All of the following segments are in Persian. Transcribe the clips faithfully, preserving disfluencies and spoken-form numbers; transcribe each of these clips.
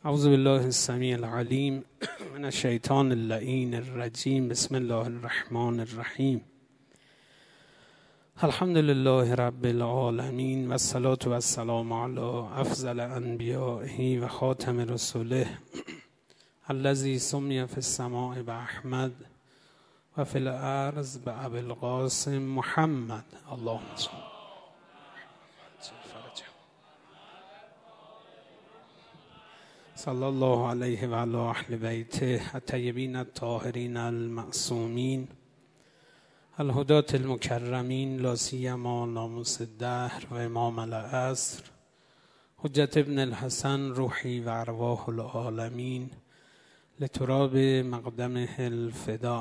اعوذ بالله السمیع العلیم من الشیطان اللعین الرجیم. بسم الله الرحمن الرحیم. الحمد لله رب العالمین و الصلاة و السلام علی افضل انبیائه و خاتم رسوله الذی سمی فی السماء باحمد و فی الارض بابی القاسم محمد. اللهم صل صلی الله علیه و علی اهل بیته الطیبین الطاهرین المعصومین الهداة المکرمین، لا سیما ناموس الدهر و امام العصر حجت ابن الحسن روحی و ارواح العالمین لتراب مقدمه الفدا.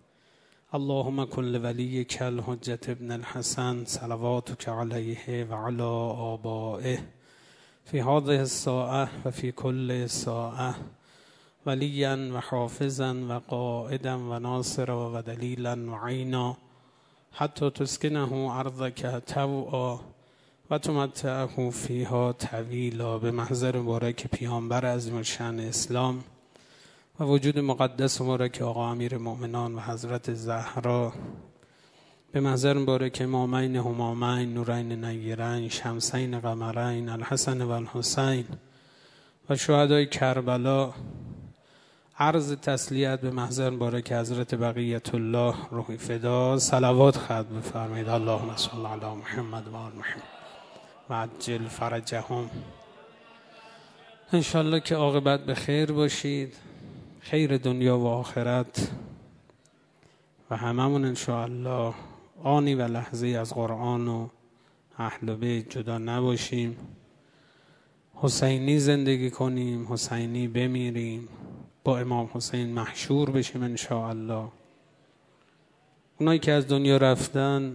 اللهم کن لولیک الحجت ابن الحسن صلواتک علیه و علی آبائه فی هذه الساعة و فی کل ساعة ولیا و حافظا و قائدا و ناصرا و دلیلا و عینا حتی تسکنه ارضک طوعا و تمتعه فیها طویلا. به محضر مبارک پیامبر عظیم الشأن اسلام و وجود مقدس مبارک آقا امیر مؤمنان و حضرت زهرا، به محضر مبارک امامین همامین نورین نیرین شمسین قمرین الحسن و الحسین و شهدای کربلا، عرض تسلیت به محضر مبارک حضرت بقیت الله روح فدا. صلوات ختم بفرمایید. اللهم صل علی محمد و آل محمد و عجل فرجهم. انشالله که عاقبت به خیر باشید، خیر دنیا و آخرت، و هممون انشاءالله آنی و لحظه از قرآن و اهل بیت جدا نباشیم، حسینی زندگی کنیم، حسینی بمیریم، با امام حسین محشور بشیم انشاءالله. اونایی که از دنیا رفتن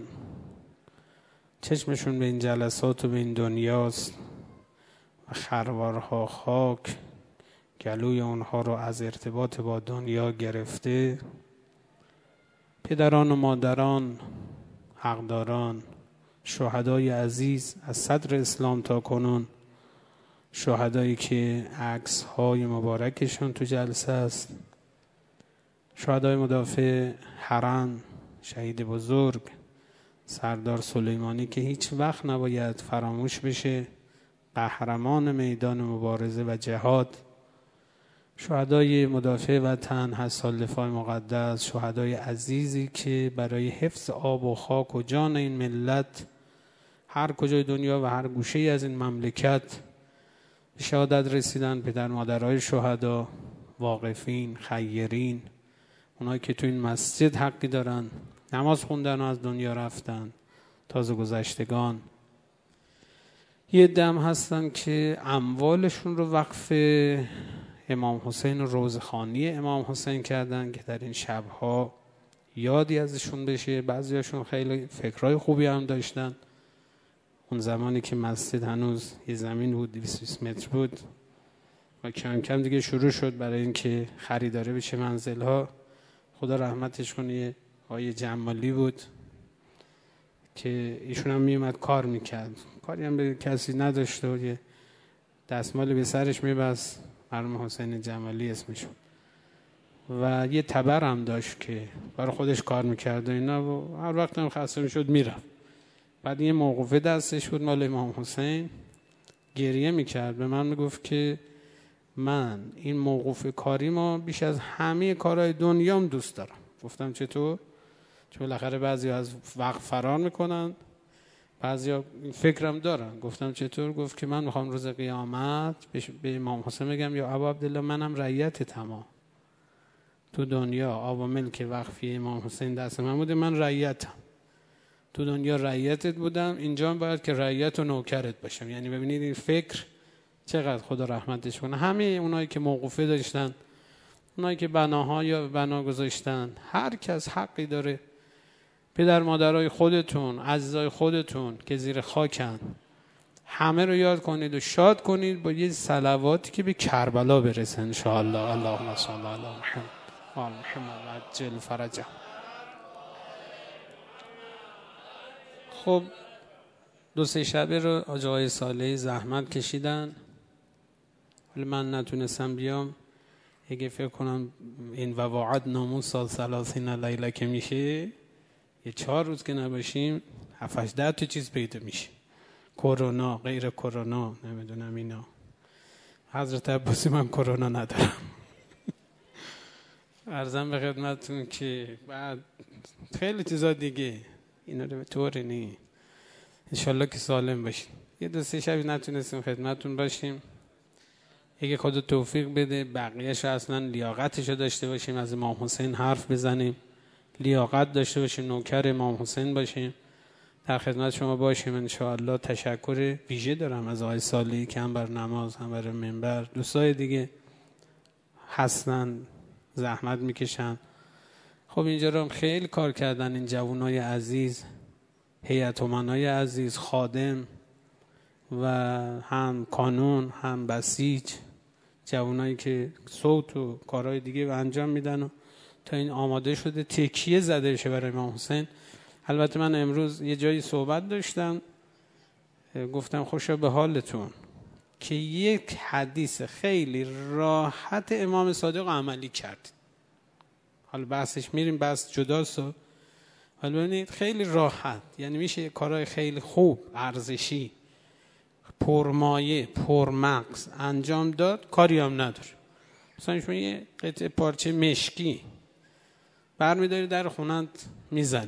چشمشون به این جلسات و به این دنیاست و خروارها خاک گلوی اونها رو از ارتباط با دنیا گرفته. پدران و مادران، حقداران، شهدای عزیز از صدر اسلام تا کنون، شهدایی که عکس های مبارکشون تو جلسه است، شهدای مدافع حرم، شهید بزرگ سردار سلیمانی که هیچ وقت نباید فراموش بشه، قهرمان میدان مبارزه و جهاد، شهدای مدافع وطن، حسال دفاع مقدس، شهدای عزیزی که برای حفظ آب و خاک و جان این ملت هر کجای دنیا و هر گوشه از این مملکت به شهادت رسیدن. پدر مادرای شهدا، واقفین، خیرین، اونایی که تو این مسجد حقی دارن نماز خوندن و از دنیا رفتن، تازه گذشتگان. یه دم هستن که اموالشون رو وقف امام حسین و روزخوانی امام حسین کردن که در این شبها یادی ازشون بشه. بعضیاشون خیلی فکرهای خوبی هم داشتن. اون زمانی که مسجد هنوز یه زمین بود، دویست و بیست متر بود و کم کم دیگه شروع شد برای اینکه خریداره بشه منزلها. خدا رحمتش کنه، آقای جمالی بود که ایشون هم میومد کار میکرد، کاری هم به کسی نداشته و یه دستمالی به سرش میبست، مرحوم حسین جمالی اسمشون، و یه تبر هم داشت که برای خودش کار میکرد و اینا و هر وقت هم خسته میشد میرفت. بعد یه موقوفه دستش بود مال امام حسین، گریه میکرد، به من میگفت که من این موقوفه کاری ما بیش از همه کارهای دنیام دوست دارم. گفتم چطور؟ چون بالاخره بعضی از وقت فرار میکنن، بعضی فکرم دارن. گفتم چطور؟ گفت که من میخوام روز قیامت به امام حسین بگم یا ابا عبدالله منم رعیت تمام تو دنیا، آب و ملک وقفی امام حسین دست من بوده، من رعیتم تو دنیا، رعیتت بودم، اینجا باید که رعیت و نوکرت باشم. یعنی ببینید این فکر چقدر خدا رحمتش کنه. همه اونایی که موقوفه داشتن، اونایی که بناها یا بنا گذاشتن، هر کس حقی داره. پدر مادرای خودتون، عزیزای خودتون که زیر خاکن، همه رو یاد کنید و شاد کنید با یه صلواتی که به کربلا برسه انشاءالله. اللهم صل علی محمد و آل محمد و عجل فرجهم. خب دو سه شبه رو آقای صالحی زحمت کشیدن ولی من نتونستم بیام. اگه فکر کنم این وواعد ناموس سال سلاسین لیله که میشه، یه چهار روز که نباشیم هفت هجده تا چیز پیدا میشه، کرونا، غیر کرونا، نمیدونم اینا. حضرت عباسی من کرونا ندارم. عرضم به خدمتتون که بعد خیلی چیزا دیگه اینا رو به طوری نی انشالله که سالم باشیم. یه دو سه شبی نتونستیم خدمتتون باشیم، اگه خدا توفیق بده بقیه‌شو اصلا لیاقتشو داشته باشیم، از امام حسین حرف بزنیم، لیاقت داشته باشیم، نوکر امام حسین باشیم، در خدمت شما باشیم انشاءالله. تشکر ویژه دارم از آقای صالحی که هم بر نماز هم بر منبر، دوستای دیگه هستن زحمت میکشن. خب اینجا رو خیلی کار کردن این جوانای عزیز، هیئت امنای عزیز، خادم و هم کانون هم بسیج، جوانایی که صوت و کارهای دیگه و انجام میدن و تا این آماده شده تکیه زده بشه برای امام حسین. البته من امروز یه جایی صحبت داشتم، گفتم خوشا به حالتون که یک حدیث خیلی راحت امام صادق عملی کرد. حالا بحثش میریم، بحث جداست، حالا ببینید خیلی راحت، یعنی میشه کارهای خیلی خوب، ارزشی، پرمایه، پرمغز انجام داد، کاری هم نداره. مثلا شما یه قطعه پارچه مشکی برمیداری در خونت میزنی،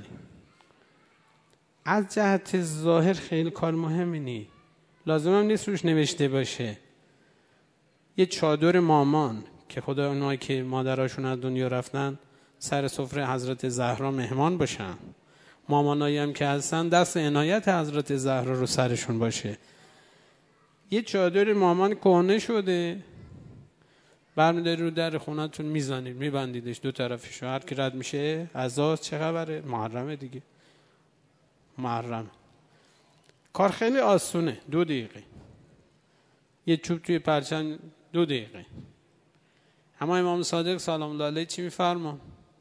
از جهت ظاهر خیلی کار مهمی نی، لازم هم نیست روش نوشته باشه. یه چادر مامان که خدا اونایی که مادراشون از دنیا رفتن سر سفره حضرت زهرا مهمان باشن، مامانایی هم که هستن دست عنایت حضرت زهرا رو سرشون باشه. یه چادر مامان کهنه شده برمیداری رو در خونتون میزنید، میبندیدش دو طرفش، هر کی رد میشه عزاز چه خبره، محرمه دیگه، محرمه. کار خیلی آسونه، دو دقیقه یه چوب توی پرچم، دو دقیقه. اما امام صادق سلام الله علیه چی میفرما؟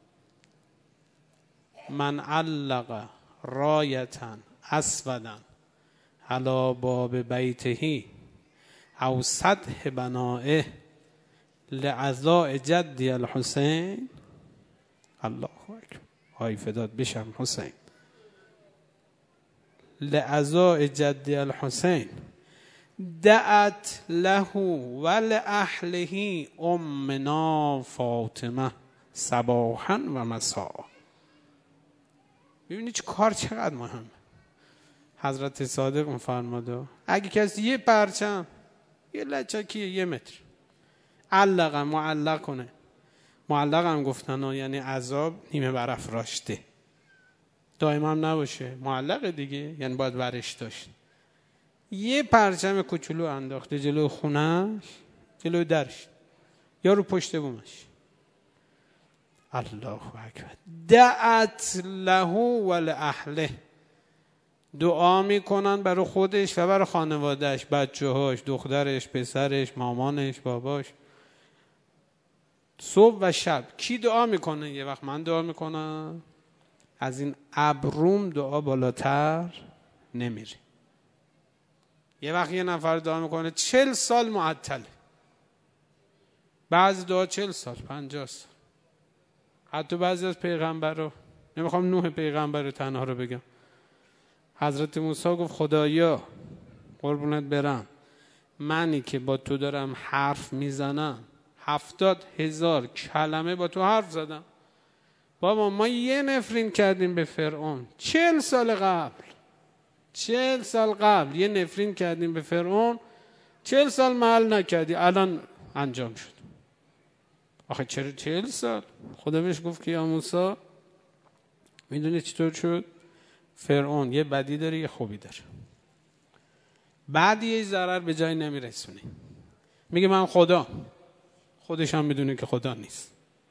من علق رایتن اسودن علی باب بیته او سطح بنائه لعزاء جدی الحسین، الله اکبر، های فدات بشم حسین، لعزاء جدی الحسین دعت له ولأهله امنا فاطمه صباحا و مساء. ببینید چه کار چقدر مهم. حضرت صادق می‌فرماده اگه کسی یه پرچم، یه لچکیه یه متر علق معلق کنه، معلق هم گفتن یعنی عذاب نیمه برافراشته، دائما هم نباشه، معلق دیگه یعنی باید ورش داشت. یه پرچم کوچولو انداخته جلو خونش، جلو درش یا رو پشت بومش، الله اکبر، دعت له ولأهله، دعا میکنن برای خودش و برای خانوادهش، بچه هاش، دخترش، پسرش، مامانش، باباش، صبح و شب. کی دعا میکنه؟ یه وقت من دعا میکنم، از این ابروم دعا بالاتر نمیره. یه وقت یه نفر دعا میکنه چل سال معطله، بعضی دعا چل سال، پنجاه سال، حتی بعضی از پیغمبر رو، نمیخوام نوح پیغمبر رو تنها رو بگم، حضرت موسی گفت خدایا قربونت برم، منی که با تو دارم حرف میزنم هفتاد هزار کلمه با تو حرف زدم، بابا ما یه نفرین کردیم به فرعون چل سال قبل، چل سال قبل یه نفرین کردیم به فرعون، چل سال محل نکردی، الان انجام شد. آخه چرا چل سال؟ خدا بهش گفت که یا موسی میدونی چطور شد؟ فرعون یه بدی داره یه خوبی داره، بعد یه ضرر به جای نمیرسونه، میگه من خدا، خودش هم میدونه که خدا نیست،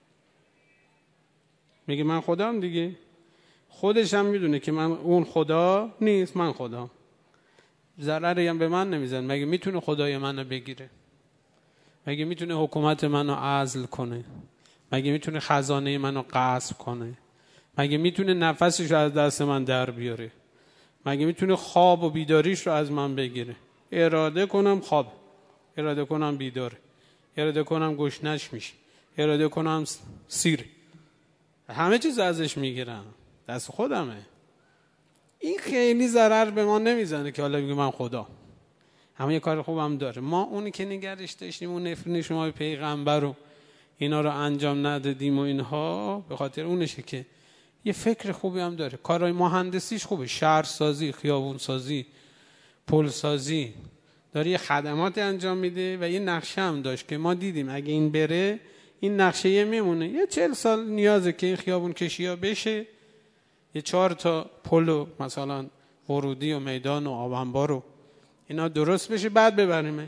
میگه من خدام دیگه، خودش هم میدونه که من اون خدا نیست، من خدا، ضرری هم به من نمیزن. مگه میتونه خدای منو بگیره؟ مگه میتونه حکومت منو عزل کنه؟ مگه میتونه خزانه منو غصب کنه؟ مگه میتونه نفسش رو از دست من در بیاره؟ مگه میتونه خواب و بیداریش رو از من بگیره؟ اراده کنم خواب، اراده کنم بیداره. اراده کنم گشنش میشه، اراده کنم سیر، همه چیز ازش میگیرم، دست خودمه. این خیلی ضرر به ما نمیزنه که حالا بگم من خدا، همه یه کار خوبم داره. ما اونی که نگرش داشتیم اون نفرین شما به پیغمبر رو اینا رو انجام ندادیم و اینها، به خاطر اونشه که یه فکر خوبی هم داره، کارهای مهندسیش خوبه، شهر سازی، خیابون سازی، پل سازی، داره یه خدمات انجام میده و یه نقشه هم داشت که ما دیدیم اگه این بره این نقشه یه میمونه. یه چهل سال نیازه که این خیابون کشی ها بشه، یه چهار تا پل و مثلا ورودی و میدان و آب انبار و اینا درست بشه بعد ببریمش.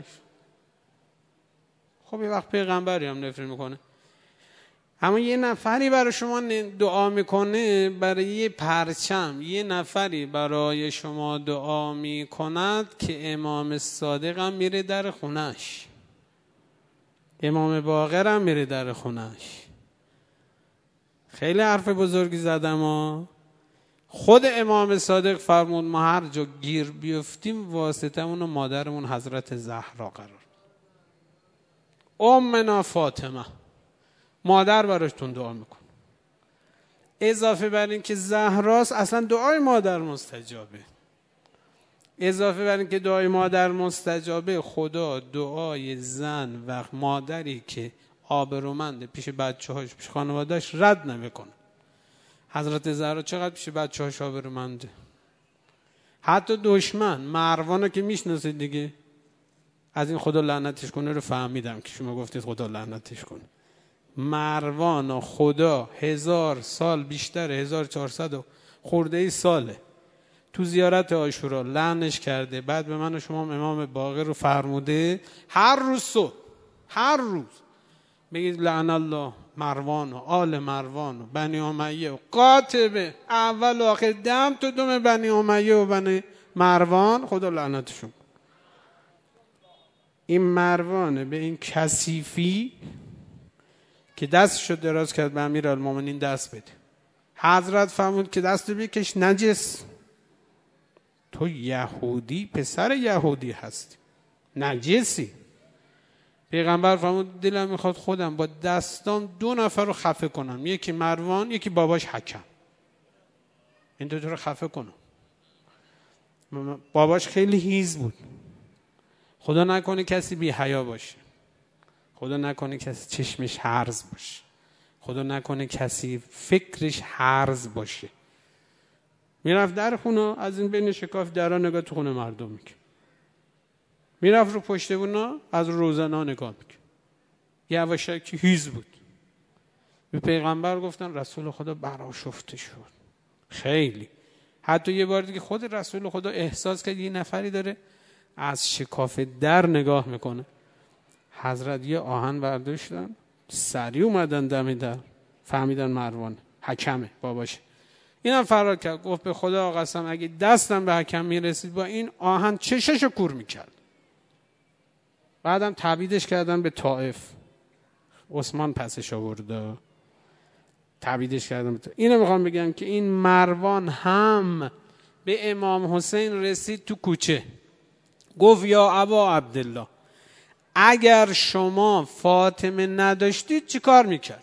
خب یه وقت پیغمبری هم نفرین میکنه، اما یه نفری برای شما دعا میکنه، برای یه پرچم یه نفری برای شما دعا میکند که امام صادق هم میره در خونش، امام باقر هم میره در خونش. خیلی حرف بزرگی زدم ها. خود امام صادق فرمود ما هر جا گیر بیفتیم واسطمون و مادرمون حضرت زهرا قرار، امنا فاطمه، مادر براشتون دعا میکن. اضافه بر این که زهراست اصلا دعای مادر مستجابه، اضافه بر این که دعای مادر مستجابه، خدا دعای زن و مادری که آبرومنده پیش بچه‌هاش پیش خانواده‌اش رد نمیکنه. حضرت زهرا چقدر پیش بچه‌هاش آبرومنده، حتی دشمن مروانو که میشناسید دیگه، از این خدا لعنتش کنه رو فهمیدم که شما گفتید خدا لعنتش کنه. مروان و خدا هزار سال بیشتر، هزار و چهارصد خورده ای ساله تو زیارت عاشورا لعنش کرده، بعد به من و شما امام باقر رو فرموده هر روز صبح هر روز بگید لعن الله مروان و آل مروان و بنی امیه و قاطبه اول و آخر دم تو دم بنی امیه و بنی مروان، خدا لعنتشون. این مروانه به این کثیفی که دستشو دراز کرد به امیرالمومنین دست بده، حضرت فرمود که دستو بکش نجس، تو یهودی پسر یهودی هستی نجسی. پیغمبر فرمود دلم میخواد خودم با دستام دو نفر رو خفه کنم، یکی مروان یکی باباش حکم، این دو تا رو خفه کنم. باباش خیلی هیز بود، خدا نکنه کسی بی حیا باشه، خدا نکنه کسی چشمش هرز باشه، خدا نکنه کسی فکرش هرز باشه. میرفت در خونه، از این بین شکاف درا نگاه تو خونه مردم میکن، میرفت رو پشت بونا از روزنا نگاه میکن. یه یواشکی هیز بود. به پیغمبر گفتن رسول خدا برآشفته شد خیلی. حتی یه بار دیگه خود رسول خدا احساس کرد یه نفری داره از شکاف در نگاه میکنه. حضرت یه آهن برداشتن سریع اومدن دم در، فهمیدن مروان حکمه باباشه. اینم فرار کرد، گفت به خدا قسم اگه دستم به حکم میرسید با این آهن چششو کور میکرد. بعدم تبعیدش کردن به طائف، عثمان پسش آورده، تبعیدش کردن به طائف. اینو میخوام بگم که این مروان هم به امام حسین رسید تو کوچه، گفت یا ابا عبدالله اگر شما فاطمه نداشتید چی کار میکرد؟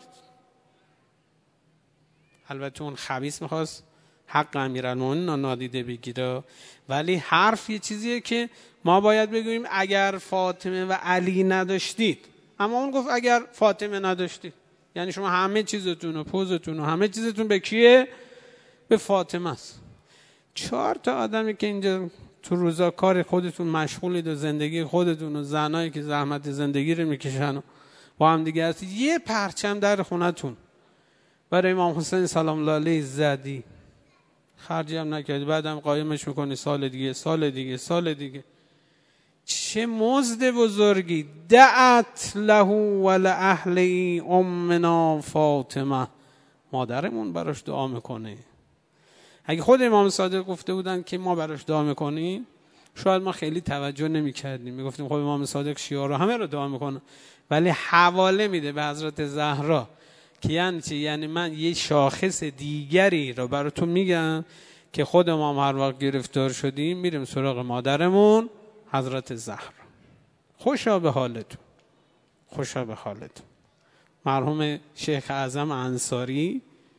البته اون خبیث میخواست حق امیرالمومنین نادیده بگیره، ولی حرف یه چیزیه که ما باید بگوییم اگر فاطمه و علی نداشتید. اما اون گفت اگر فاطمه نداشتید، یعنی شما همه چیزتون و پوزتون و همه چیزتون به کیه؟ به فاطمه است. چهار تا آدمی که اینجا تو روزا کار خودتون مشغولید و زندگی خودتون و زنایی که زحمت زندگی رو میکشن و با هم دیگه هستید، یه پرچم در خونتون برای امام حسین سلام الله علیه زدی، خرجی هم نکردی، بعدم قایمش میکنی سال دیگه سال دیگه سال دیگه. چه مزد بزرگی. دعت له ولأهلی امنا فاطمه، مادرمون براش دعا میکنه. اگه خود امام صادق گفته بودن که ما براش دعا میکنیم شاید ما خیلی توجه نمیکردیم، میگفتیم خب امام صادق شیعه رو همه رو دعا میکنه، ولی حواله میده به حضرت زهرا که یعنی چی؟ یعنی من یه شاخص دیگری رو براتون میگم که خود ما هر وقت گرفتار شدیم میریم سراغ مادرمون حضرت زهرا. خوشا به حالتون. خوشا به حالت. مرحوم شیخ اعظم انصاری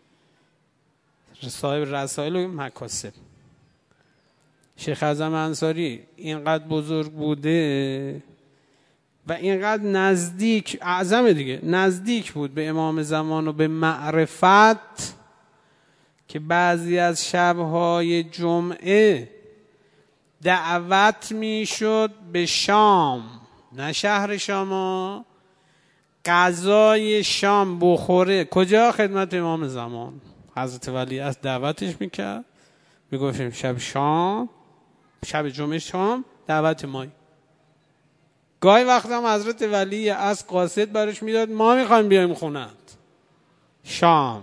صاحب رسائل و مکاسب. شیخ اعظم انصاری اینقدر بزرگ بوده و اینقدر نزدیک، اعظم دیگه، نزدیک بود به امام زمان و به معرفت که بعضی از شبهای جمعه دعوت میشد به شام، نه شهر شام، غذای شام بخوره. کجا؟ خدمت امام زمان. حضرت ولی از دعوتش میکرد، میگفتیم شب شام، شب جمعه شام دعوت مایی. گاهی وقت هم حضرت ولی از قاصد برش میداد ما میخوایم بیایم خونت شام.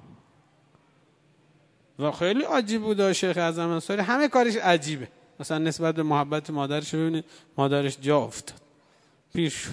و خیلی عجیب بود شیخ اعظم انصاری، همه کارش عجیبه. مثلا نسبت به محبت مادرش ببینید، مادرش جا افتاد، پیر شد،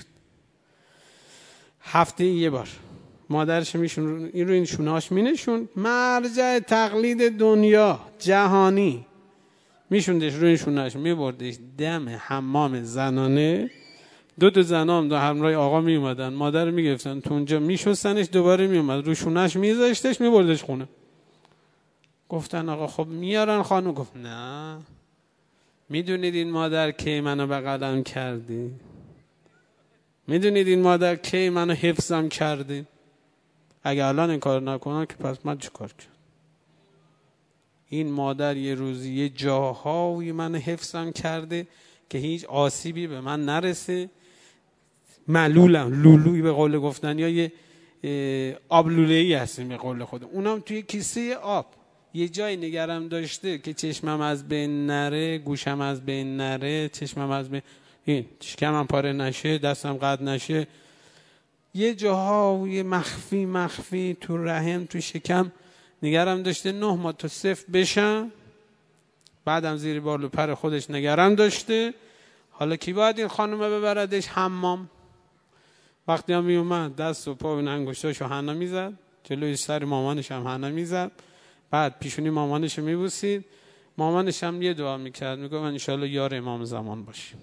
هفته یه بار مادرش میشون این رو این شونهاش مینشون، مرجع تقلید دنیا جهانی، میشوندش رو این شونهاش، میبردش دم حمام زنانه. دو تا زنام دو همراه آقا میومدن، مادر میگفتن تو اونجا، میشستنش، دوباره میومد رو شونهاش میذاشتش، میبردش خونه. گفتن آقا خب میارن خانم. گفت نه، میدونید این مادر کی منو بغلم کردی؟ میدونید این مادر کی منو حفظم کردی؟ اگه الان این کار نکنم که پس من چه کار کنم؟ این مادر یه روزی یه جاهایی منو حفظم کرده که هیچ آسیبی به من نرسه. معلولم، لولوی به قول گفتن، یا یه آب لوله‌ای هستیم به قول خود، اونم توی کیسه آب. یه جای نگرم داشته که چشمم از بین نره، گوشم از بین نره، چشمم از بین، این شکمم پاره نشه، دستم قطع نشه. یه جاهای مخفی مخفی تو رحم، تو شکم نگرم داشته، نه ماه تا صفر بشن. بعدم زیر بال و پر خودش نگرم داشته. حالا کی باید این خانومه ببردش حمام؟ وقتی هم می اومد دست و پا و انگشتاشو حنا میزد، جلوی سر مامانش هم حنا میزد، بعد پیشونی مامانش رو میبوسید. مامانش هم یه دعا میکرد، میگه من انشالله یار امام زمان باشی،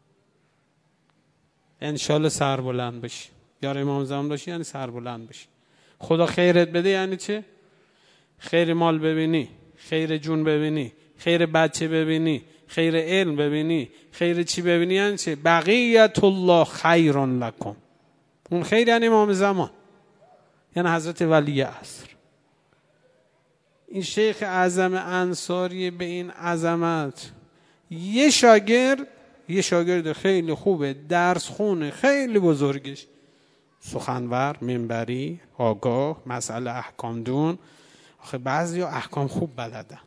انشالله سربلند باشی. یار امام زمان باشی یعنی سربلند باشی. خدا خیرت بده یعنی چه؟ خیر مال ببینی، خیر جون ببینی، خیر بچه ببینی، خیر علم ببینی، خیر چی ببینی یعنی چه؟ بقیت الله خیر لکم. اون خیر یعنی امام زمان، یعنی حضرت ولی عصر. این شیخ اعظم انصاری به این عظمت، یه شاگرد، یه شاگرد خیلی خوبه، درس خونه، خیلی بزرگش، سخنور، منبری، آگاه، مسئله احکام دون. آخه بعضی ها احکام خوب بلدن.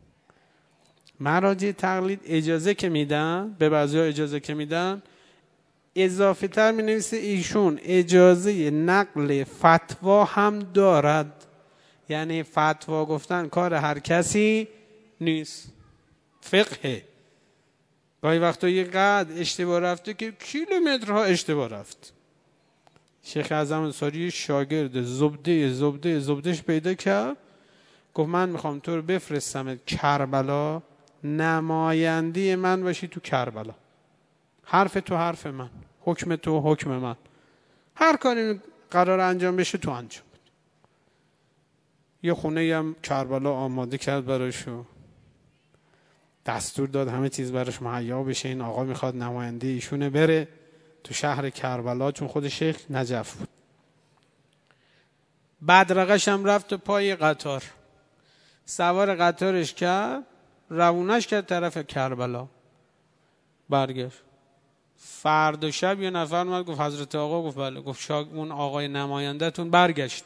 مراجع تقلید اجازه که میدن، به بعضی ها اجازه که میدن، اضافه تر می نویسه ایشون اجازه نقل فتوا هم دارد. یعنی فتوا گفتن کار هر کسی نیست، فقه. گاهی وقتا یه قد اشتباه رفته که کیلومترها اشتباه رفت. شیخ اعظم انصاری شاگرد زبده زبده زبدهش پیدا کرد، گفت من میخوام تو رو بفرستم کربلا، نماینده من باشی تو کربلا. حرف تو حرف من، حکم تو حکم من، هر کاری قرار انجام بشه تو انجام. یه خونه هم کربلا آماده کرد براشو، دستور داد همه چیز براش مهیا بشه. این آقا میخواد نماینده ایشونه بره تو شهر کربلا، چون خود شیخ نجف بود. بدرقش هم رفت پای قطار، سوار قطارش کرد، روونش کرد طرف کربلا، برگشت. فردا شب یه نفر اومد گفت حضرت آقا، گفت بله. گفت شاگ اون آقای نماینده تون برگشت،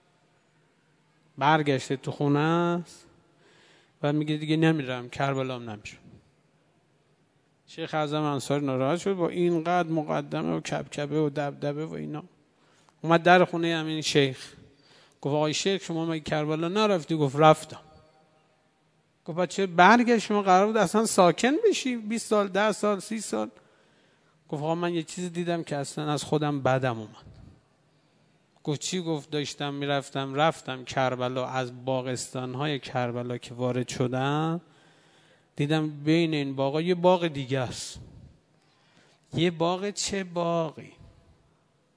برگشته تو خونه است و میگه دیگه نمیرم کربلا هم نمیرم. شیخ اعظم انصاری ناراحت شد، با اینقدر مقدمه و کبکبه و دبدبه و اینا، اومد در خونه همین شیخ. گفت آقای شیخ شما مگه کربلا نرفتی؟ گفت رفتم. گفت بچه برگشت، شما قرار بود اصلا ساکن بشی بیست سال، ده سال، سی سال. گفت آقا من یه چیز دیدم که اصلا از خودم بدم اومد. گفت چی؟ گفت داشتم میرفتم رفتم کربلا، از باغستان‌های کربلا که وارد شدم دیدم بین این باغا یه باغ دیگه است. یه باغ چه باغی؟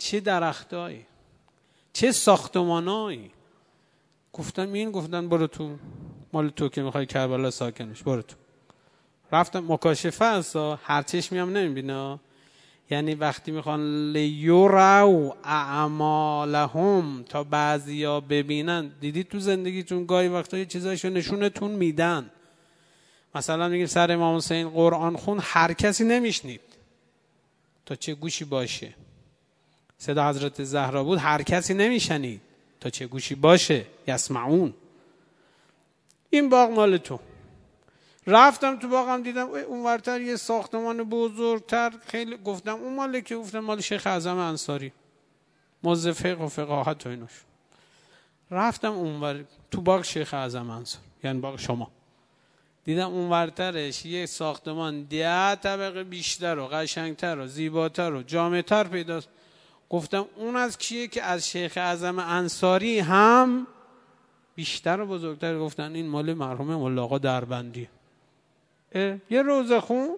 چه درختایی، چه ساختمانایی. گفتم این، گفتن برو تو، مال تو که میخوای کربلا ساکن بشی، برو تو. رفتم مکاشفه است، هر چشمی هم نمیبینه. یعنی وقتی میخوان لیروا اعمالهم، تا بعضیا ببینن. دیدید تو زندگیتون گاهی وقتا یه چیزایشو نشونتون میدن. مثلا میگیم سر امام حسین قرآن خون، هر کسی نمیشنید تا چه گوشی باشه. صدا حضرت زهرا بود، هر کسی نمیشنید تا چه گوشی باشه. یسمعون. این باغ مال تو. رفتم تو باغم، دیدم اونورتر یه ساختمان بزرگتر، خیلی گفتم اون مال که، گفتم مال شیخ اعظم انصاری، موظف فقه و فقاهت و ایناش. رفتم اونور تو باغ شیخ اعظم انصاری، یعنی باغ شما. دیدم اونورترش یه ساختمان ده طبقه بیشتر و قشنگتر و زیباتر و جامعتر پیداست. گفتم اون از کیه؟ که از شیخ اعظم انصاری هم بیشتر و بزرگتر. گفتن این مال مرحوم مولا آقا دربندی. یه روزه خون.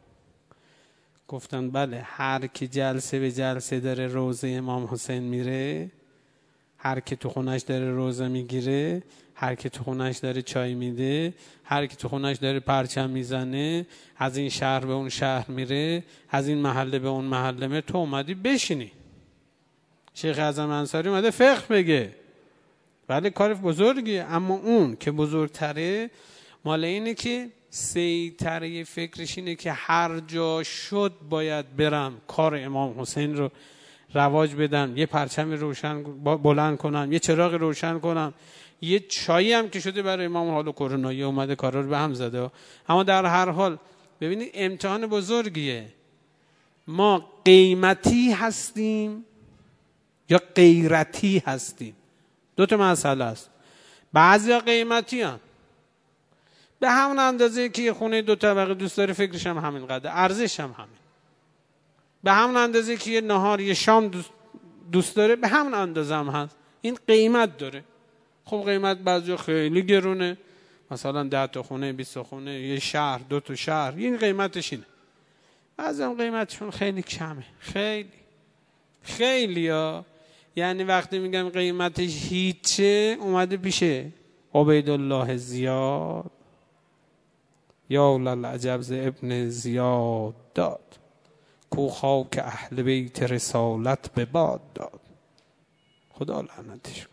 گفتن بله، هر کی جلسه به جلسه داره روزه امام حسین میره، هر کی تو خونش داره روزه میگیره، هر کی تو خونش داره چای میده، هر کی تو خونش داره پرچم میزنه، از این شهر به اون شهر میره، از این محله به اون محله میره، تو اومدی بشینی. شیخ اعظم انصاری اومده فقه بگه. بله کار بزرگیه، اما اون که بزرگتره مال اینه که سیطره فکرش اینه که هر جا شد باید برم کار امام حسین رو رواج بدم، یه پرچم روشن بلند کنم، یه چراغ روشن کنم، یه چایی هم که شده برای امام حال کرونایی اومده کارا رو به هم زده. اما در هر حال ببینید امتحان بزرگیه. ما قیمتی هستیم یا غیرتی هستیم؟ دو تا مسئله است. بعضیا قیمتی هستن، به همون اندازه که یه خونه دو طبقه دوست داره، فکرش هم همین قدر، ارزش هم همین. به همون اندازه که یه نهار یه شام دوست داره، به همون اندازه هم هست. این قیمت داره. خب قیمت بعضی خیلی گرونه، مثلا ده تا خونه، بیست تا خونه، یه شهر، دو تا شهر، این قیمتش اینه. بعضی هم قیمتشون خیلی کمه، خیلی خیلی ها. یعنی وقتی میگم قیمتش هیچه، اومده پیشه عبیدالله زیاد، یا للعجب ز ابن زیاد داد، کو خاک اهل بیت رسالت به باد داد. خدا لعنتش کن.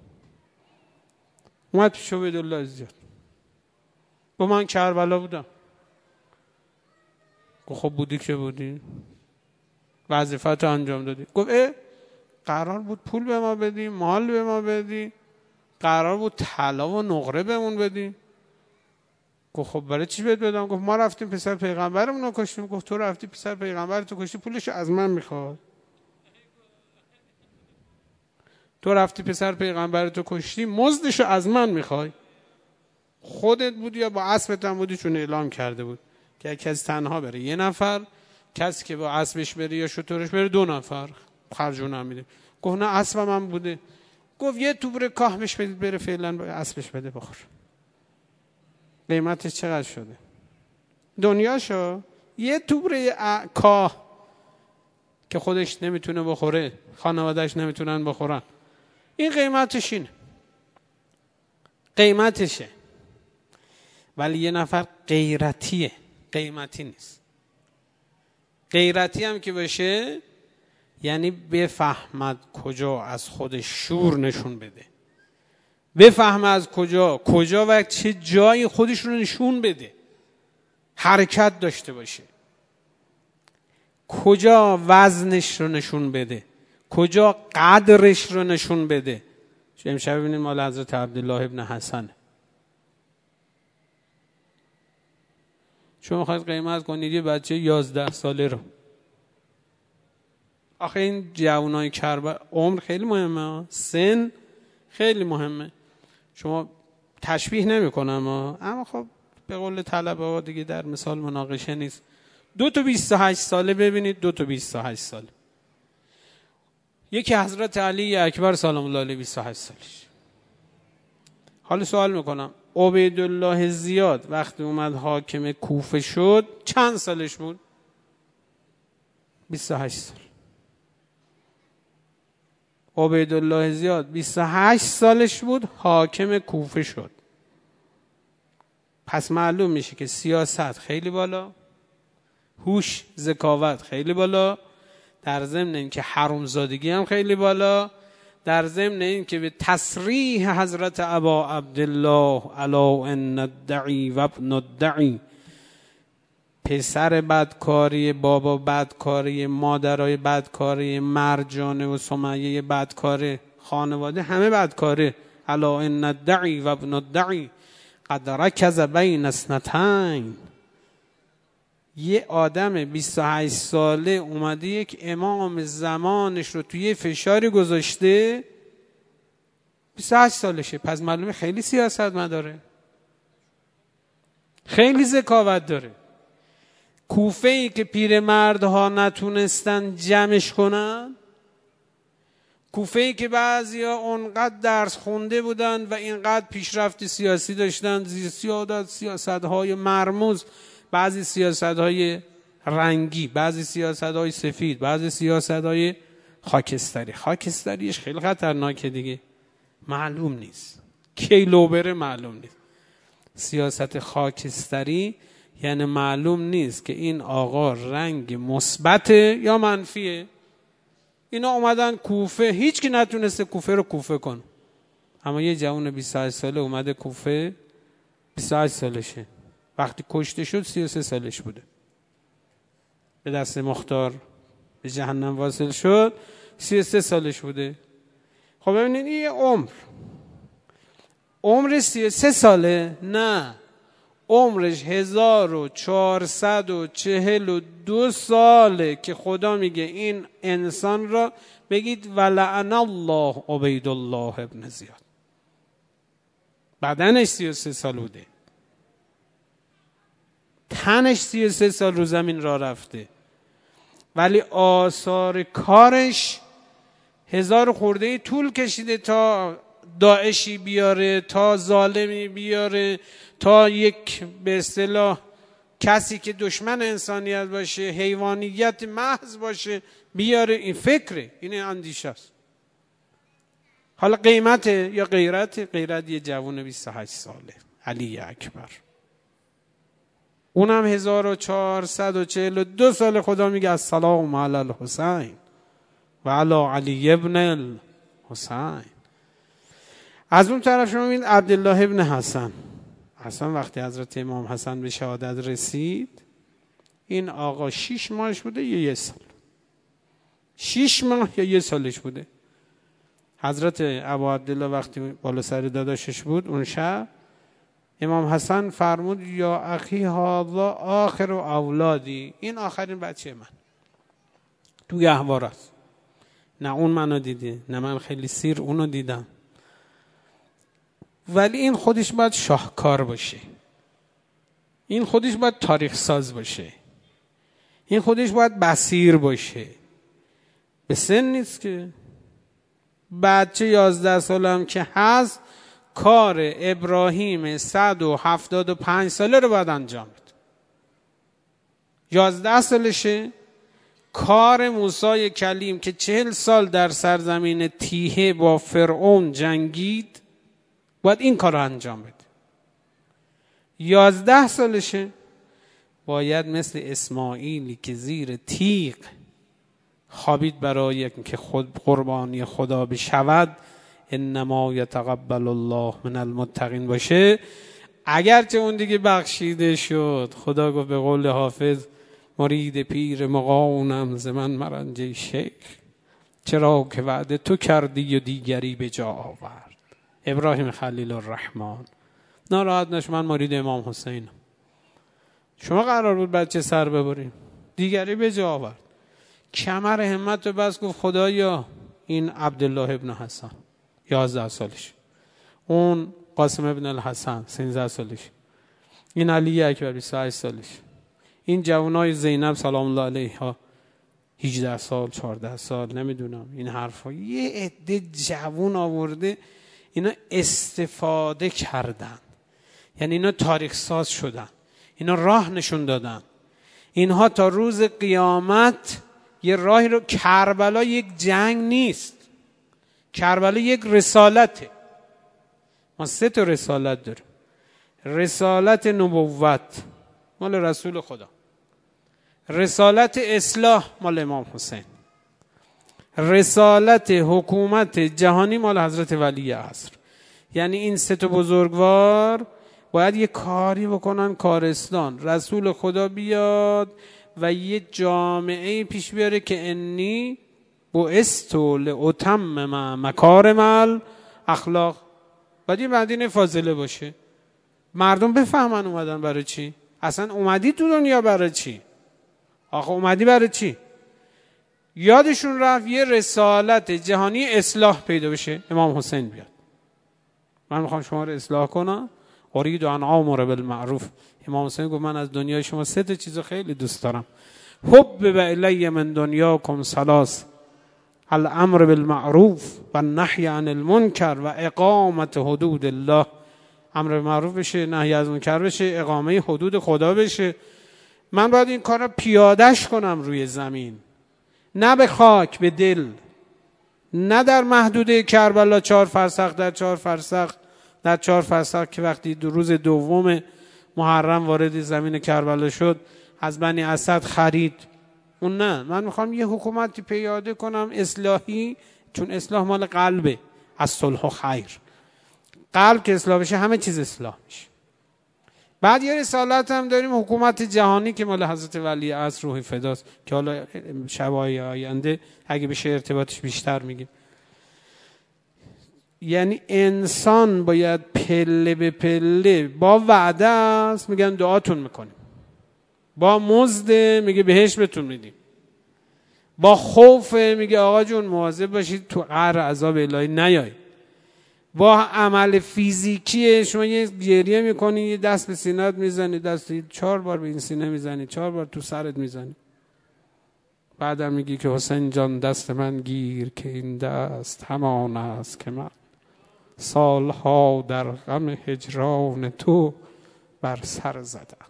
اومد پیش عبیدالله زیاد، با من کربلا بودم. گفت خب بودی که بودی، وظیفت انجام دادی. گفت اه قرار بود پول به ما بدی، مال به ما بدی، قرار بود طلا و نقره بهمون بدی. گفت خب برای چی بهت بدم؟ گفت ما رفتیم پسر پیغمبرمون رو کشتیم. گفت تو رفتی پسر پیغمبرتو کشتی، پولشو از من میخواد؟ تو رفتی پسر پیغمبرتو کشتی، مزدشو از من میخوای؟ خودت بودی یا با اسبت هم بودی؟ چون اعلام کرده بود که کسی تنها بره یه نفر، کسی که با اسبش بره یا شترش بره دو نفر، خرجون هم میده. گفت نه اسبم هم بوده. گفت یه توبره کاه بهش بدید بره فعلا با اسبش بده بخور. قیمتش چقدر شده؟ دنیاشو یه توبره کاه که خودش نمیتونه بخوره، خانوادهش نمیتونن بخورن، این قیمتش اینه، قیمتشه. ولی یه نفر غیرتیه، قیمتی نیست. غیرتی هم که باشه یعنی بفهمد کجا از خودش شور نشون بده، بفهمه از کجا کجا و چه جایی خودش رو نشون بده، حرکت داشته باشه، کجا وزنش رو نشون بده، کجا قدرش رو نشون بده. امشب ببینیم مال حضرت عبدالله ابن حسن. شما خواهید قیمت کنید یه بچه یازده ساله رو. آخه این جوانای کربلا عمر خیلی مهمه، سن خیلی مهمه. شما تشبیه نمی کنم اما خب به قول طلبه ها دیگه در مثال مناقشه نیست. دو تا بیست و هشت ساله ببینید، دو تا بیست و هشت ساله. یکی حضرت علی اکبر سلام الله علیه بیست و هشت سالش. حالا سوال میکنم عبیدالله زیاد وقتی اومد حاکم کوفه شد چند سالش بود؟ بیست و هشت سال. عبیدالله زیاد بیست و هشت سالش بود حاکم کوفه شد. پس معلوم میشه که سیاست خیلی بالا، هوش، ذکاوت خیلی بالا، در ضمن این که حرومزادگی هم خیلی بالا، در ضمن این که به تصریح حضرت ابا عبدالله الا ان الدعی و ابن الدعی، پسر بدکاری، بابا بدکاری، مادرای بدکاری، مرجانه و سمیه بدکاره، خانواده همه بدکاره، الا ان الدعی و ابن الدعی قد رکز بین اثنتین. یه آدم بیست و هشت ساله اومده یک امام زمانش رو توی فشاری گذاشته، بیست و هشت سالشه، پس معلومه خیلی سیاست مداره، خیلی ذکاوت داره. کوفه ای که پیرمردها نتونستن جمعش کنن، کوفه ای که بعضیا اونقدر درس خونده بودن و اینقدر پیشرفت سیاسی داشتن، زیادت سیاست‌های مرموز، بعضی سیاست‌های رنگی، بعضی سیاست‌های سفید، بعضی سیاست‌های خاکستری. خاکستریش خیلی خطرناکه دیگه، معلوم نیست کی لو بره، معلوم نیست. سیاست خاکستری یعنی معلوم نیست که این آقا رنگ مثبته یا منفیه. اینا اومدن کوفه، هیچ کی نتونسته کوفه رو کوفه کن، اما یه جوان بیست و هشت ساله اومده کوفه، بیست و هشت سالشه، وقتی کشته شد سی و سه سالش بوده، به دست مختار به جهنم واصل شد، سی و سه سالش بوده. خب ببینید این عمر عمر سی و سه ساله؟ نه، عمرش هزار و چهارصد و چهل و دو ساله که خدا میگه این انسان را بگید ولعن الله عبیدالله ابن زیاد. بدنش سی و سه سال بوده، تنش سی و سه سال رو زمین را رفته، ولی آثار کارش هزار خورده طول کشیده تا داعشی بیاره، تا ظالمی بیاره، تا یک به اصطلاح کسی که دشمن انسانیت باشه، حیوانیت محض باشه بیاره. این فکره، این اندیشه است. حالا قیمت یا غیرت؟ غیرت یه جوان بیست و هشت ساله، علی اکبر، اونم هزار و چهارصد و چهل و دو سال. خدا میگه السلام علی الحسین و علی علی ابن الحسین. از اون طرف شما میبینید عبدالله ابن حسن. حسن وقتی حضرت امام حسن به شهادت رسید، این آقا شیش ماهش بوده یا یه سال، شیش ماه یا یه سالش بوده. حضرت ابا عبدالله وقتی بالا سر داداشش بود اون شب، امام حسن فرمود یا اخی هذا آخر اولادی، این آخرین بچه من. توی احوار است، نه اون منو دیده نه من خیلی سیر اونو دیدم، ولی این خودش باید شاهکار باشه، این خودش باید تاریخ ساز باشه، این خودش باید بصیر باشه. به سن نیست که بچه یازده سالم که هست کار ابراهیم صد و هفتاد و پنج ساله رو باید انجام بده. یازده سالشه کار موسی کلیم که چهل سال در سرزمین تیهه با فرعون جنگید، باید این کار رو انجام بده. یازده سالشه باید مثل اسماعیلی که زیر تیغ خوابید برای که خود قربانی خدا بشود، انما یتقبل الله من المتقین باشه. اگرچه اون دیگه بخشیده شد، خدا گفت به قول حافظ مرید پیر مغانم ز من مرنجه شیخ، چرا که وعده تو کردی و دیگری به جا آورد. ابراهیم خلیل الرحمن ناراحت نش، من مرید امام حسینم، شما قرار بود بچه سر ببریم، دیگری به جا آورد. کمر همت رو بس، گفت خدایا این عبدالله ابن حسن یازده سالش، اون قاسم ابن الحسن سیزده سالش، این علی اکبر بیست و هشت سالش، این جوانای زینب سلام الله علیها هجده سال چهارده سال، نمیدونم این حرفا. یه عده جوان آورده، اینا استفاده کردن، یعنی اینا تاریخ ساز شدن، اینا راه نشون دادن. اینها تا روز قیامت یه راهی رو، کربلا یک جنگ نیست، کربلا یک رسالته. ما سه تا رسالت داریم. رسالت نبوت مال رسول خدا، رسالت اصلاح مال امام حسین، رسالت حکومت جهانی مال حضرت ولی عصر. یعنی این سه تا بزرگوار باید یه کاری بکنن کارستان. رسول خدا بیاد و یه جامعه پیش بیاره که انی بعثت لاتمم مکارم الاخلاق. باید یه مدینه فاضله باشه، مردم بفهمن اومدن برای چی. اصلا اومدی تو دنیا برای چی؟ آخه اومدی برای چی؟ یادشون رفت یه رسالت جهانی اصلاح پیدا بشه، امام حسین بیاد. من میخوام شما رو اصلاح کنم، اريد ان امر بالمعروف. امام حسین گفت من از دنیای شما سه تا چیزو خیلی دوست دارم. حبب الی من دنیاکم ثلاث، الامر بالمعروف و النهی عن المنکر و اقامت حدود الله. امر معروف بشه، نهی از منکر بشه، اقامه حدود خدا بشه. من باید این کار رو پیادهش کنم روی زمین، نه به خاک، به دل، نه در محدوده کربلا چهار فرسخ در چهار فرسخ در چهار فرسخ که وقتی دو روز دوم محرم وارد زمین کربلا شد از بنی اسد خرید. اون نه، من میخوام یه حکومتی پیاده کنم اصلاحی، چون اصلاح مال قلبه، از صلح و خیر. قلب که اصلاح بشه همه چیز اصلاح میشه. بعد یه رسالت هم داریم حکومت جهانی که مال حضرت ولی عصر روح فداست، که حالا شبای آینده اگه بشه ارتباطش بیشتر میگیم. یعنی انسان باید پله به پله، با وعده است میگن دعاتون میکنیم، با مزد میگه بهش بهتون میدیم، با خوف میگه آقا جون مواظب باشید تو قعر عذاب الهی نیای، با عمل فیزیکی شما یه گریه میکنی، یه دست به سینه‌ت میزنی، دستی چهار بار به این سینه میزنی، چهار بار تو سرت میزنی، بعدم میگی که حسین جان دست من گیر که این دست همان است که من سالها در غم هجران تو بر سر زدم.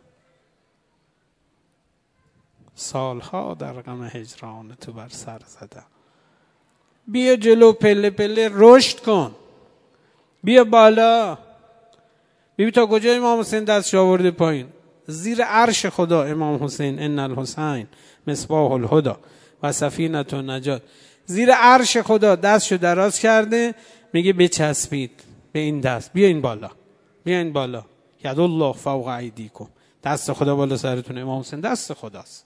سالها در غم هجران تو بر سر زدم. بیا جلو، پله پله رشد کن، بیا بالا. ببین تا کجا امام حسین دستش آورده پایین، زیر عرش خدا. امام حسین ان الحسین مصباح الهدی و سفینه النجات، زیر عرش خدا دستشو دراز کرده، میگه بچسبید به این دست، بیا این بالا، بیا این بالا. ید الله فوق ایدیکم، دست خدا بالا سرتون. امام حسین دست خداست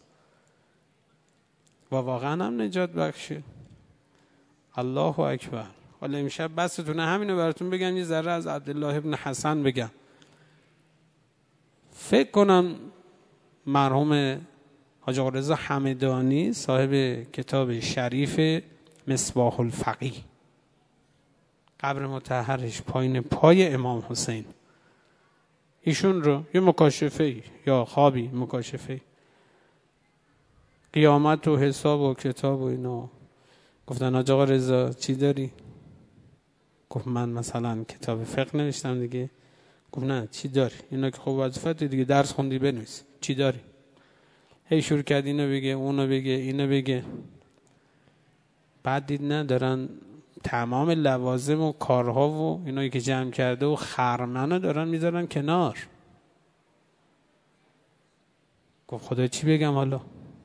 و واقعا هم نجات بخشه. الله اکبر. حالا امشب بستونه همینو براتون بگم، یه ذره از عبدالله ابن حسن بگم. فکر کنم مرحوم حاج آقا رضا همدانی صاحب کتاب شریف مصباح الفقیه، قبر مطهرش پایین پای امام حسین، ایشون رو یه مکاشفه یا خوابی مکاشفه قیامت و حساب و کتاب و اینا، گفتن حاج آقا رضا چی داری؟ گفت من مثلا کتاب فقه نوشتم دیگه. گفت نه چی داری؟ اینا که خوب وظیفت دیگه، درس خوندی بنویس، چی داری؟ هی شروع کرد اینو بگه اونو بگه اینو بگه. بعد دید نه، دارن تمام لوازم و کارها و اینایی که جمع کرده و خرمنو دارن میذارن کنار. گفت خدا چی بگم حالا؟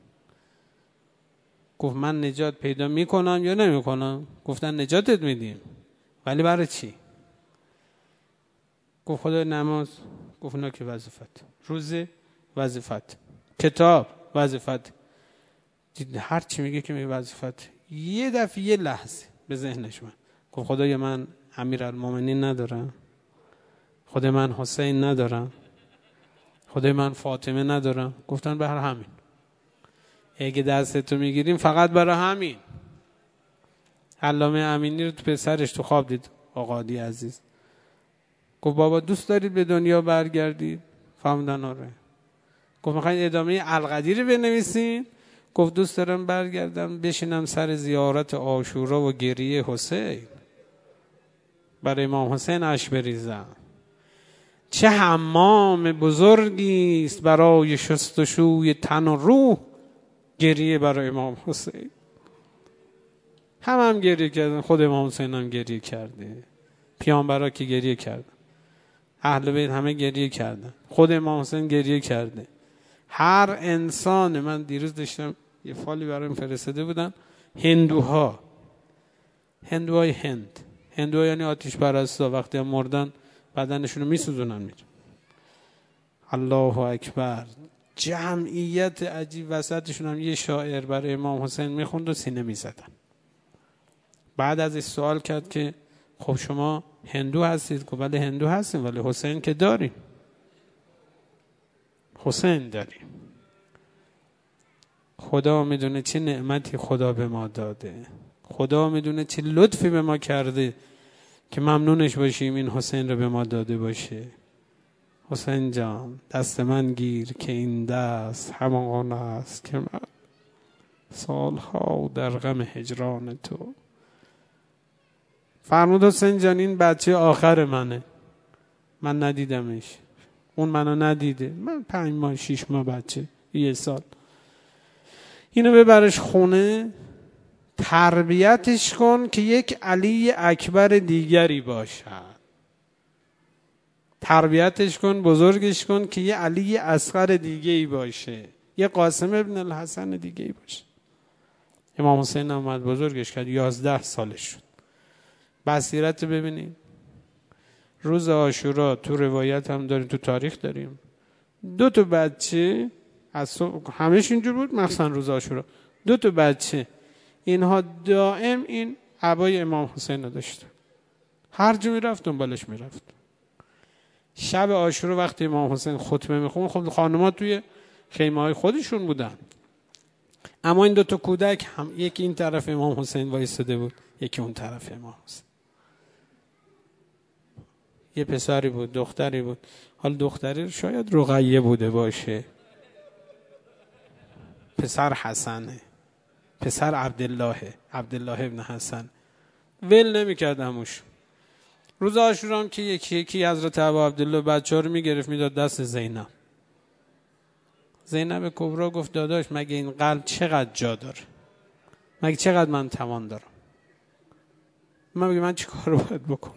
گفت من نجات پیدا میکنم یا نمیکنم؟ گفتن نجاتت میدیم، ولی برای چی؟ گفت خدا نماز. گفت نه که وظیفت، روزه وظیفت، کتاب وظیفت. هر چی میگه که میگه وظیفت. یه دفعه یه لحظه به ذهنش من گفت خدای من امیرالمومنین ندارم، خدای من حسین ندارم، خدای من فاطمه ندارم. گفتن برای همین اگه دستتو میگیریم فقط برای همین. علامه امینی رو تو پسرش تو خواب دید، آقادی عزیز. گفت بابا دوست دارید به دنیا برگردید؟ فهمدن آره. گفت میخواین ادامه القدیر بنویسین؟ گفت دوست دارم برگردم بشینم سر زیارت عاشورا و گریه حسین، برای امام حسین اش بریزم. چه حمام بزرگی است برای شستشوی تن و روح، گریه برای امام حسین. هم هم گریه کردن، خود امام حسین هم گریه کرده، پیامبرا که گریه کردن، اهل بیت همه گریه کردن، خود امام حسین گریه کرده. هر انسان، من دیروز داشتم یه فایلی برایم فرستاده بودن، هندوها، هندوهای هند، هندوها یعنی آتش پرستا، وقتی هم مردن بدنشون رو میسوزونن میرن. الله اکبر. جمعیت عجیب، وسطشون هم یه شاعر برای امام حسین میخوند و سینه میزدن. بعد ازش سوال کرد که خب شما هندو هستید؟ گفت بله هندو هستیم، ولی حسین که داریم، حسین داریم. خدا میدونه چه نعمتی خدا به ما داده، خدا میدونه چه لطفی به ما کرده که ممنونش باشیم این حسین رو به ما داده باشه. حسین جان دست من گیر که این دست همان است که من سالها در غم هجران تو. فرمود حسین جان این بچه آخر منه، من ندیدمش، اون منو ندیده، من پنج ماه شیش ماه بچه، یه سال، اینو ببرش خونه، تربیتش کن که یک علی اکبر دیگری باشد، تربیتش کن، بزرگش کن که یه علی اصغر دیگری باشه، یه قاسم ابن الحسن دیگری باشه. امام حسین اومد بزرگش کرد، یازده سالش شد. بصیرت ببینید، روز عاشورا تو روایت هم داریم، تو تاریخ داریم، دو تا بچه از همش اینجور بود، مخصوصا روز عاشورا دو تا بچه اینها دائم این عبای امام حسین رو داشتن، هر جا میرفت دنبالش میرفت. شب عاشورا وقتی امام حسین خطبه میخوند، خب خانم‌ها توی خیمه های خودشون بودن، اما این دو تا کودک هم، یکی این طرف امام حسین وایساده بود، یکی اون طرف امام حسین. یه پسری بود، دختری بود، حال دختری شاید رقیه بوده باشه، پسر حسنه، پسر عبدالله، عبدالله ابن حسن، ول نمی کرد عموش. روز عاشورا هم که یکی یکی حضرت ابا عبدالله بچه ها رو می گرفت میداد دست زینب. زینب کبرا گفت داداش مگه این قلب چقدر جا داره، مگه چقدر من توان دارم، من میگم من چی کار رو باید بکنم؟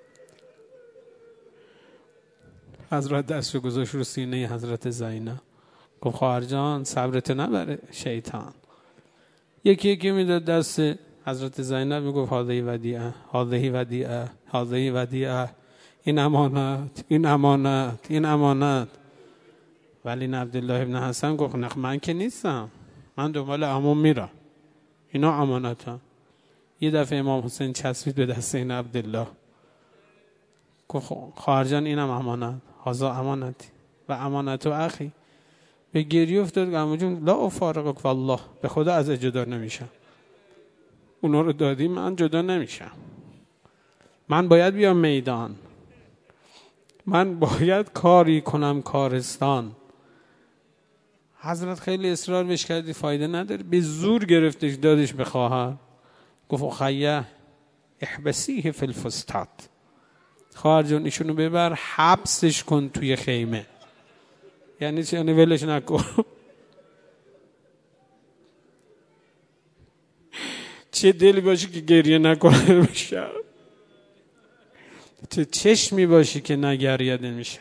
حضرت دست رو گذاشت رو سینه حضرت زینب، گفت خواهر جان صبرت نبره شیطان. یکی یکی میداد دست حضرت زینب، میگفت هذه ودیعه، هذه ودیعه، هذه ودیعه، این امانت، این امانت، این امانت. ولی عبدالله ابن حسن گفت نه من که نیستم، من دنبال عموم میرم، اینا امانتم. یه دفعه امام حسین چسبید به دست این عبدالله، گفت خواهر جان اینم امانت، هذا امانتی و امانت و اخی. به گریه افتاد، عمو جون لا افارقک والله، به خدا از جدا نمیشم، اونا رو دادی من جدا نمیشم، من باید بیام میدان، من باید کاری کنم کارستان. حضرت خیلی اصرار بهش کردی فایده نداره، به زور گرفتش دادش به خواهر، گفت اخیه احبسیه فی الفستاد، خواهر جون ایشونو ببر حبسش کن توی خیمه. یعنی چه؟ یعنی ولش نکن. چه دلی باشی که گریه نکنه میشه، چه چشمی باشی که نگرید میشه.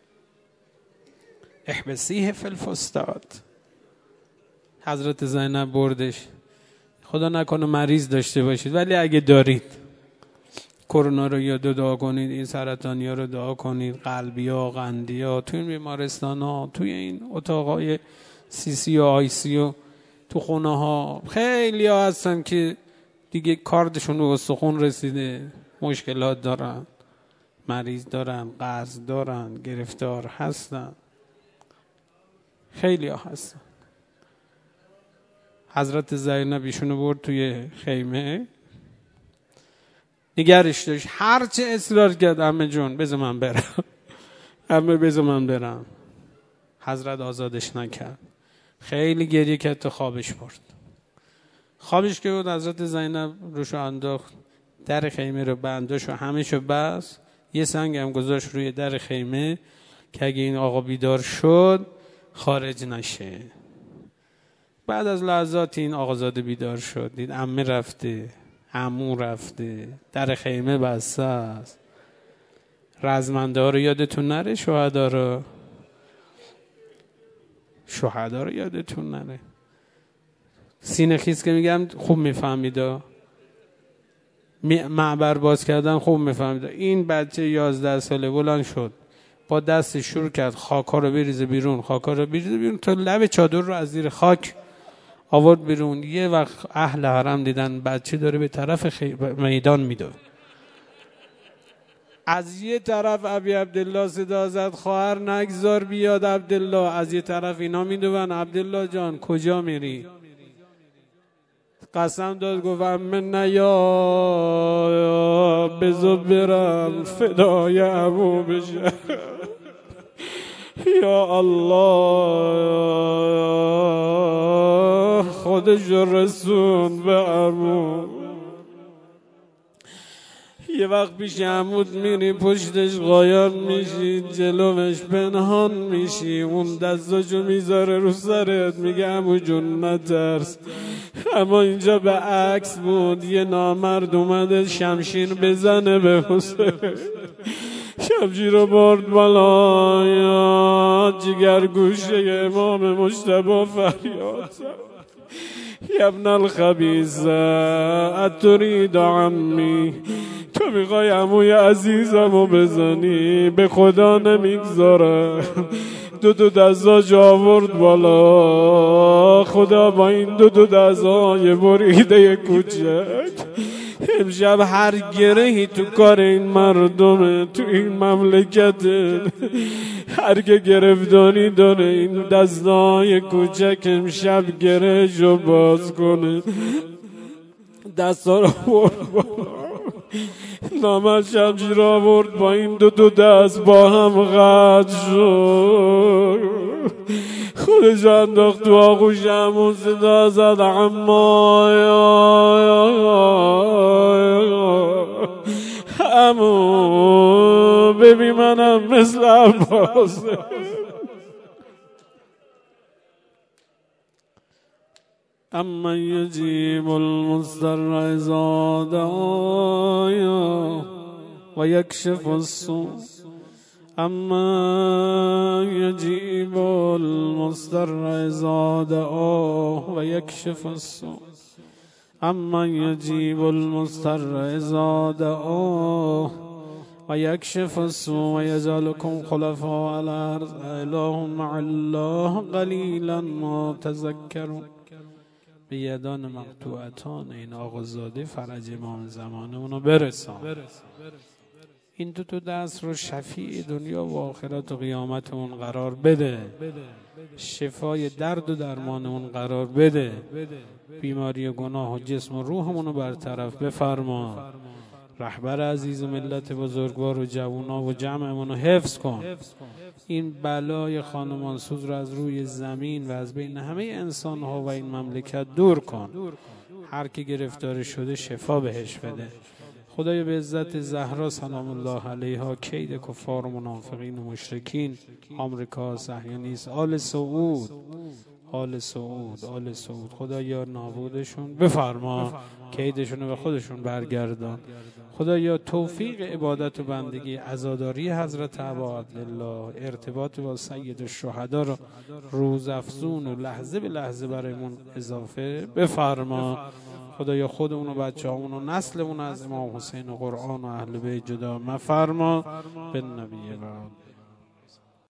احبسیه فی الفستاد. حضرت زینب بردش، خدا نکنه مریض داشته باشید، ولی اگه دارید کرونا رو یا دعا کنید، این سرطانی ها رو دعا کنید، قلبی ها، قندی ها، توی این بیمارستان ها، توی این اتاقای سی سی و آی سی و تو خونه ها خیلی ها هستن که دیگه کاردشون به استخون رسیده، مشکلات دارن، مریض دارن، قرض دارن، گرفتار هستن، خیلی ها هستن. حضرت زینب ایشونو برد توی خیمه، نگرش داشت، هرچه اصرار کرد عمه جون بذار من برم، عمه بذار من برم، حضرت آزادش نکرد، خیلی گریه کرد تا خوابش برد. خوابش که بود حضرت زینب روشو انداخت، در خیمه رو بنداشت و همه شو بس، یه سنگ هم گذاشت روی در خیمه که اگه این آقا بیدار شد خارج نشه. بعد از لحظات این آقازاده بیدار شد، دید عمه رفته، عمو رفته، در خیمه بسته است. رزمنده ها رو یادتون نره، شهدا رو شهدا رو یادتون نره. سینه خیز که میگم خوب میفهمید، معبر باز کردن خوب میفهمید. این بچه یازده ساله بلند شد، با دست شروع کرد خاکا رو بریزه بیرون، خاکا رو بریزه بیرون تا لب چادر رو از زیر خاک آورد بیرون. یه وقت اهل حرم دیدن بچه داره به طرف خی... میدان میدوه. از یه طرف ابی عبدالله صدا زد خواهر نگذار بیاد عبدالله. از یه طرف اینا میدوون عبدالله جان کجا میری؟ قسم داد گفت من نیا بذار برم فدای ابو بشه. یا الله خودش رسون به ابو. یه وقت پیش عمود میری پشتش غایب میشی، جلوش پنهان میشی، اون دستاشو میذاره رو سرت میگه عمو جون نترس. اما اینجا به عکس بود، یه نامرد اومده شمشیر بزنه به حسین، شمشیر رو برد بالا، یا جگر گوشه امام مجتبی فریاد یا ابن الخبیثه اترید عمی، تو میخوای عموی عزیزم رو بزنی؟ به خدا نمیگذاره. دو دو دستاش آورد بالا، خدا با این دو دو دستای بریده کوچک امشب هر گرهی تو کار این مردمه، تو این مملکت، هر که گرفتاری داره این دستای کوچک امشب گرهشو باز کنه. دستا رو برد بالا، نامرد شمشیر آورد با این دو دو دست با هم قطع شد، خودش انداخت تو آغوش عمو، صدا زد عما عمو ببین منم مثل عباسه. اما یجیب المضطر اذا دعا و یکشف السوء، اما یجیب المضطر اذا دعا و یکشف السوء، اما یجیب المضطر اذا دعا و یکشف السوء و یجعلکم خلفاء الارض اله مع الله قلیلا ما تذکرون. به یدان مقطوعتان این آقازاده فرج امام زمانه اونو برسان. این دو تا دست رو شفیع دنیا و آخرت و قیامت اون قرار بده، شفای درد و درمان اون قرار بده، بیماری و گناه و جسم و روحمونو برطرف بفرما. رهبر عزیز ملت بزرگوار و جوانا و جمعمونو حفظ کن. این بلای خانمانسوز رو از روی زمین و از بین همه انسان ها و این مملکت دور کن. هر کی گرفتار شده شفا بهش بده. خدای به عزت زهرا سلام الله علیها کید کفار و منافقین و مشرکین، آمریکا، صهیونیست، آل سعود، آل سعود، آل سعود، خدایا نابودشون بفرما، کیدشون رو به خودشون برگردان. خدایا توفیق عبادت و بندگی عزاداری حضرت ابا عبدالله، ارتباط با سید الشهدا رو روز افزون و لحظه به لحظه برایمون اضافه بفرما. خدایا خودمون و بچه‌هامون و نسلمون از امام حسین و قرآن و اهل بیت جدا مفرما. به نبی بعد.